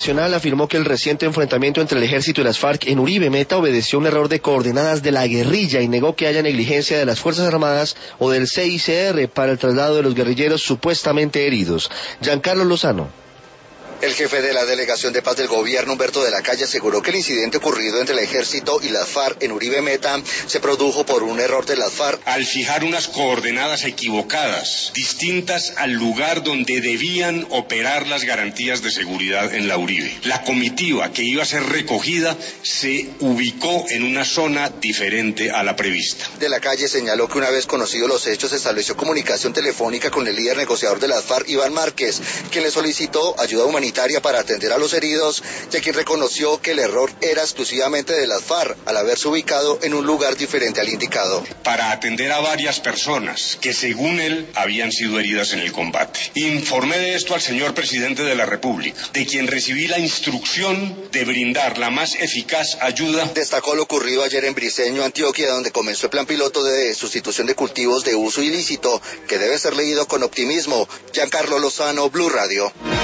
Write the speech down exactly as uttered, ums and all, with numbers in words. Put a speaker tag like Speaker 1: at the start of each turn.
Speaker 1: Nacional afirmó que el reciente enfrentamiento entre el ejército y las FARC en Uribe Meta obedeció a un error de coordenadas de la guerrilla y negó que haya negligencia de las Fuerzas Armadas o del C I C R para el traslado de los guerrilleros supuestamente heridos. Giancarlo Lozano.
Speaker 2: El jefe de la Delegación de Paz del Gobierno, Humberto de la Calle, aseguró que el incidente ocurrido entre el ejército y las FARC en Uribe Meta se produjo por un error de las FARC
Speaker 3: al fijar unas coordenadas equivocadas, distintas al lugar donde debían operar las garantías de seguridad en la Uribe. La comitiva que iba a ser recogida se ubicó en una zona diferente a la prevista.
Speaker 2: De la Calle señaló que una vez conocidos los hechos se estableció comunicación telefónica con el líder negociador de las FARC, Iván Márquez, quien le solicitó ayuda humanitaria para atender a los heridos, ya quien reconoció que el error era exclusivamente de las FARC al haberse ubicado en un lugar diferente al indicado.
Speaker 3: Para atender a varias personas que según él habían sido heridas en el combate. Informé de esto al señor presidente de la República, de quien recibí la instrucción de brindar la más eficaz ayuda.
Speaker 2: Destacó lo ocurrido ayer en Briceño, Antioquia, donde comenzó el plan piloto de sustitución de cultivos de uso ilícito, que debe ser leído con optimismo. Giancarlo Lozano, Blue Radio.